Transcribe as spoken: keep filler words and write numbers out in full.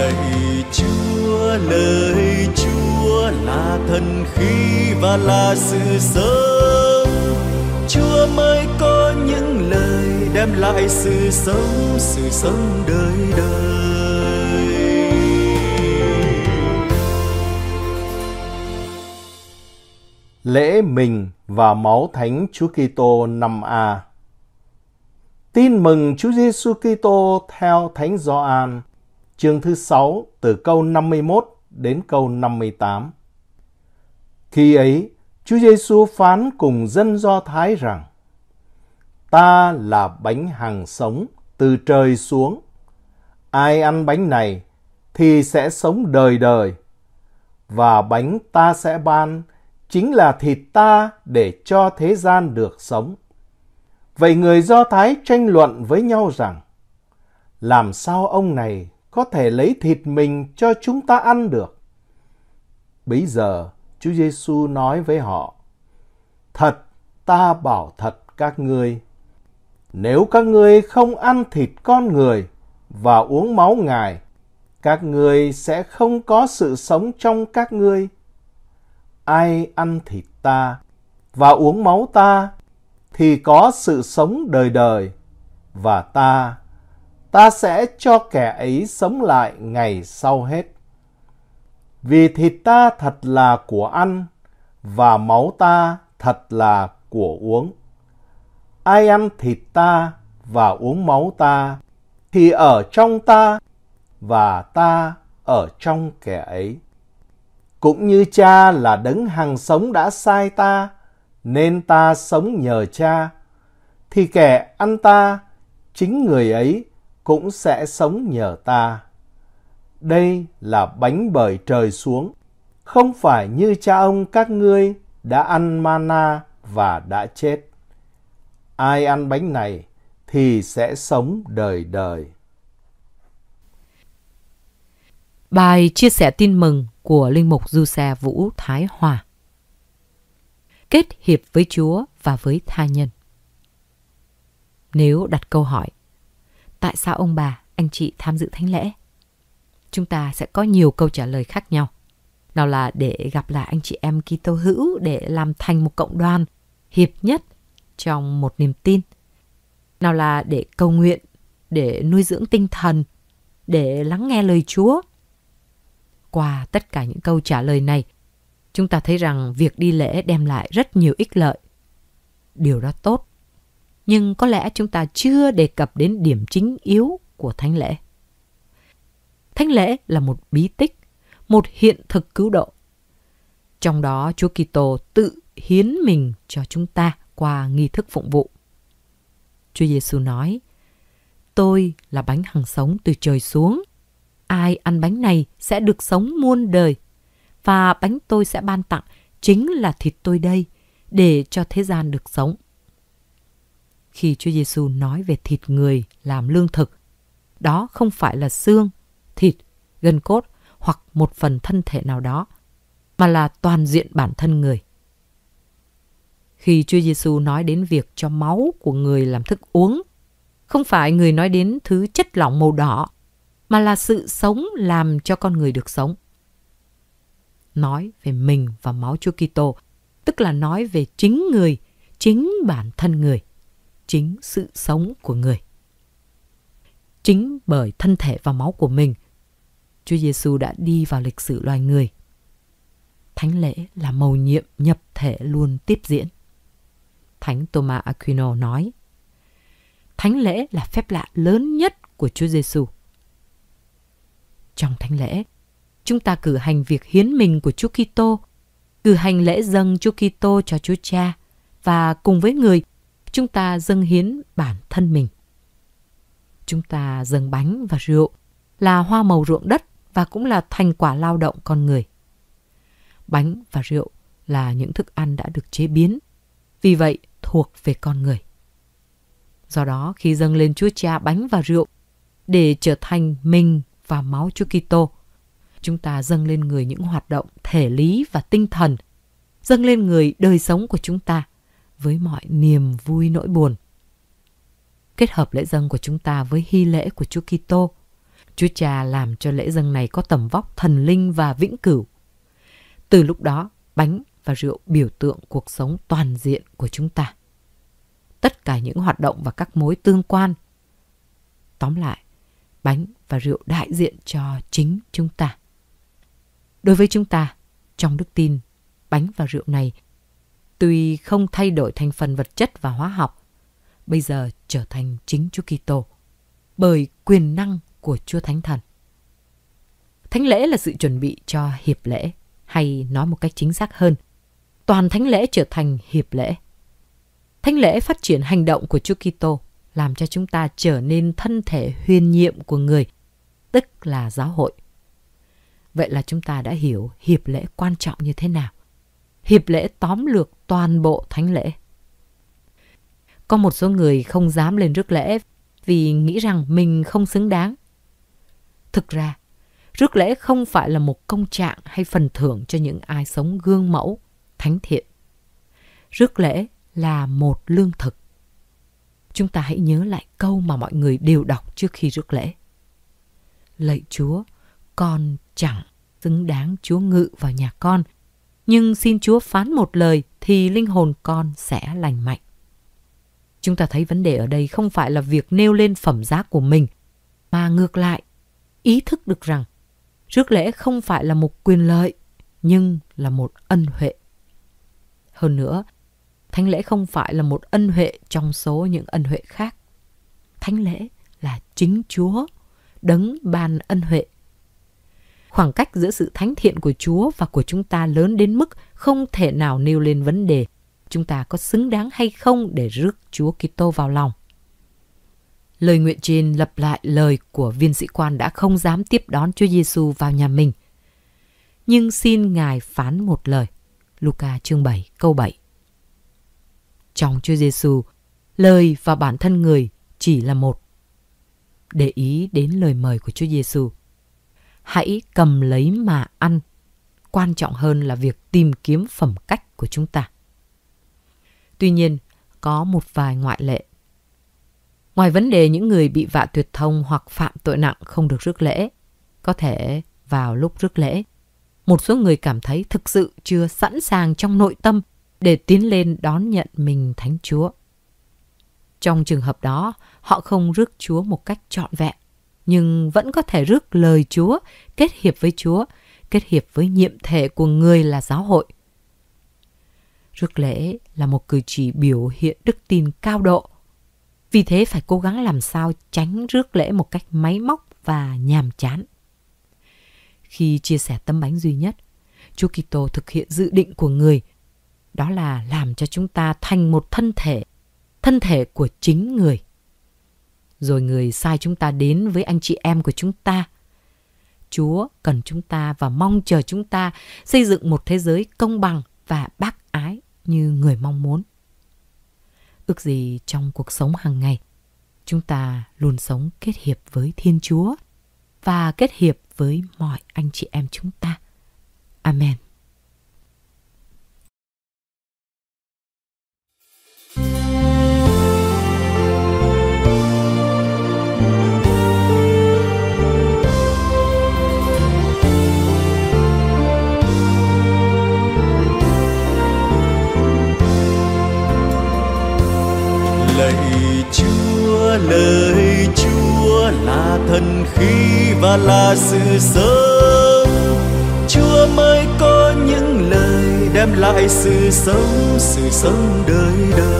Lạy Chúa, lời Chúa là thần khí và là sự sống. Chúa mới có những lời đem lại sự sống, sự sống đời đời. Lễ mình và máu Thánh Chúa Kitô năm A. Tin mừng Chúa Giêsu Kitô theo Thánh Gioan, chương thứ sáu từ câu năm mươi mốt đến câu năm mươi tám. Khi ấy, Chúa Giêsu phán cùng dân Do Thái rằng: Ta là bánh hằng sống từ trời xuống. Ai ăn bánh này thì sẽ sống đời đời. Và bánh ta sẽ ban chính là thịt ta để cho thế gian được sống. Vậy người Do Thái tranh luận với nhau rằng: Làm sao ông này có thể lấy thịt mình cho chúng ta ăn được? Bấy giờ Chúa Giêsu nói với họ: Thật, ta bảo thật các ngươi, nếu các ngươi không ăn thịt con người và uống máu Ngài, các ngươi sẽ không có sự sống trong các ngươi. Ai ăn thịt ta và uống máu ta thì có sự sống đời đời, và ta, ta sẽ cho kẻ ấy sống lại ngày sau hết. Vì thịt ta thật là của ăn, và máu ta thật là của uống. Ai ăn thịt ta và uống máu ta thì ở trong ta, và ta ở trong kẻ ấy. Cũng như Cha là đấng hằng sống đã sai ta, nên ta sống nhờ Cha, thì kẻ ăn ta, chính người ấy cũng sẽ sống nhờ ta. Đây là bánh bởi trời xuống, không phải như cha ông các ngươi đã ăn mana và đã chết. Ai ăn bánh này thì sẽ sống đời đời. Bài chia sẻ tin mừng của Linh mục Giuse Vũ Thái Hòa. Kết hiệp với Chúa và với tha nhân. Nếu đặt câu hỏi, tại sao ông bà, anh chị tham dự thánh lễ? Chúng ta sẽ có nhiều câu trả lời khác nhau. Nào là để gặp lại anh chị em Kitô hữu, để làm thành một cộng đoàn hiệp nhất trong một niềm tin. Nào là để cầu nguyện, để nuôi dưỡng tinh thần, để lắng nghe lời Chúa. Qua tất cả những câu trả lời này, chúng ta thấy rằng việc đi lễ đem lại rất nhiều ích lợi. Điều đó tốt. Nhưng có lẽ chúng ta chưa đề cập đến điểm chính yếu của thánh lễ. Thánh lễ là một bí tích, một hiện thực cứu độ. Trong đó Chúa Kitô tự hiến mình cho chúng ta qua nghi thức phụng vụ. Chúa Giêsu nói: Tôi là bánh hằng sống từ trời xuống. Ai ăn bánh này sẽ được sống muôn đời. Và bánh tôi sẽ ban tặng chính là thịt tôi đây, để cho thế gian được sống. Khi Chúa Giêsu nói về thịt người làm lương thực, đó không phải là xương, thịt, gân cốt hoặc một phần thân thể nào đó, mà là toàn diện bản thân người. Khi Chúa Giêsu nói đến việc cho máu của người làm thức uống, không phải người nói đến thứ chất lỏng màu đỏ, mà là sự sống làm cho con người được sống. Nói về mình và máu Chúa Kitô, tức là nói về chính người, chính bản thân người, chính sự sống của người. Chính bởi thân thể và máu của mình, Chúa Giêsu đã đi vào lịch sử loài người. Thánh lễ là mầu nhiệm nhập thể luôn tiếp diễn. Thánh Thomas Aquino nói: Thánh lễ là phép lạ lớn nhất của Chúa Giêsu. Trong thánh lễ, chúng ta cử hành việc hiến mình của Chúa Kitô, cử hành lễ dâng Chúa Kitô cho Chúa Cha, và cùng với người, chúng ta dâng hiến bản thân mình. Chúng ta dâng bánh và rượu, là hoa màu ruộng đất và cũng là thành quả lao động con người. Bánh và rượu là những thức ăn đã được chế biến, vì vậy thuộc về con người. Do đó, khi dâng lên Chúa Cha bánh và rượu để trở thành mình và máu Chúa Kitô, chúng ta dâng lên người những hoạt động thể lý và tinh thần, dâng lên người đời sống của chúng ta với mọi niềm vui nỗi buồn. Kết hợp lễ dâng của chúng ta với hy lễ của Chúa Kitô, Chúa Cha làm cho lễ dâng này có tầm vóc thần linh và vĩnh cửu. Từ lúc đó, bánh và rượu biểu tượng cuộc sống toàn diện của chúng ta. Tất cả những hoạt động và các mối tương quan. Tóm lại, bánh và rượu đại diện cho chính chúng ta. Đối với chúng ta, trong đức tin, bánh và rượu này tuy không thay đổi thành phần vật chất và hóa học, bây giờ trở thành chính Chúa Kitô bởi quyền năng của Chúa Thánh Thần. Thánh lễ là sự chuẩn bị cho hiệp lễ, hay nói một cách chính xác hơn, toàn thánh lễ trở thành hiệp lễ. Thánh lễ phát triển hành động của Chúa Kitô, làm cho chúng ta trở nên thân thể huyền nhiệm của người, tức là giáo hội. Vậy là chúng ta đã hiểu hiệp lễ quan trọng như thế nào. Hiệp lễ tóm lược toàn bộ thánh lễ. Có một số người không dám lên rước lễ vì nghĩ rằng mình không xứng đáng. Thực ra, rước lễ không phải là một công trạng hay phần thưởng cho những ai sống gương mẫu, thánh thiện. Rước lễ là một lương thực. Chúng ta hãy nhớ lại câu mà mọi người đều đọc trước khi rước lễ. Lạy Chúa, con chẳng xứng đáng Chúa ngự vào nhà con, nhưng xin Chúa phán một lời thì linh hồn con sẽ lành mạnh. Chúng ta thấy vấn đề ở đây không phải là việc nêu lên phẩm giá của mình, mà ngược lại, ý thức được rằng rước lễ không phải là một quyền lợi, nhưng là một ân huệ. Hơn nữa, thánh lễ không phải là một ân huệ trong số những ân huệ khác. Thánh lễ là chính Chúa, đấng ban ân huệ. Khoảng cách giữa sự thánh thiện của Chúa và của chúng ta lớn đến mức không thể nào nêu lên vấn đề chúng ta có xứng đáng hay không để rước Chúa Kitô vào lòng. Lời nguyện trên lặp lại lời của viên sĩ quan đã không dám tiếp đón Chúa Giêsu vào nhà mình. Nhưng xin Ngài phán một lời. Luca chương bảy câu bảy. Trong Chúa Giêsu, lời và bản thân người chỉ là một. Để ý đến lời mời của Chúa Giêsu. Hãy cầm lấy mà ăn. Quan trọng hơn là việc tìm kiếm phẩm cách của chúng ta. Tuy nhiên, có một vài ngoại lệ. Ngoài vấn đề những người bị vạ tuyệt thông hoặc phạm tội nặng không được rước lễ, có thể vào lúc rước lễ, một số người cảm thấy thực sự chưa sẵn sàng trong nội tâm để tiến lên đón nhận mình Thánh Chúa. Trong trường hợp đó, họ không rước Chúa một cách trọn vẹn, nhưng vẫn có thể rước lời Chúa, kết hiệp với Chúa, kết hiệp với nhiệm thể của người là giáo hội. Rước lễ là một cử chỉ biểu hiện đức tin cao độ. Vì thế phải cố gắng làm sao tránh rước lễ một cách máy móc và nhàm chán. Khi chia sẻ tấm bánh duy nhất, Chúa Kitô thực hiện dự định của người, đó là làm cho chúng ta thành một thân thể, thân thể của chính người. Rồi người sai chúng ta đến với anh chị em của chúng ta. Chúa cần chúng ta và mong chờ chúng ta xây dựng một thế giới công bằng và bác ái như người mong muốn. Ước gì trong cuộc sống hàng ngày, chúng ta luôn sống kết hiệp với Thiên Chúa và kết hiệp với mọi anh chị em chúng ta. Amen. Lạy Chúa, lời Chúa là thần khí và là sự sống. Chúa mới có những lời đem lại sự sống, sự sống đời đời.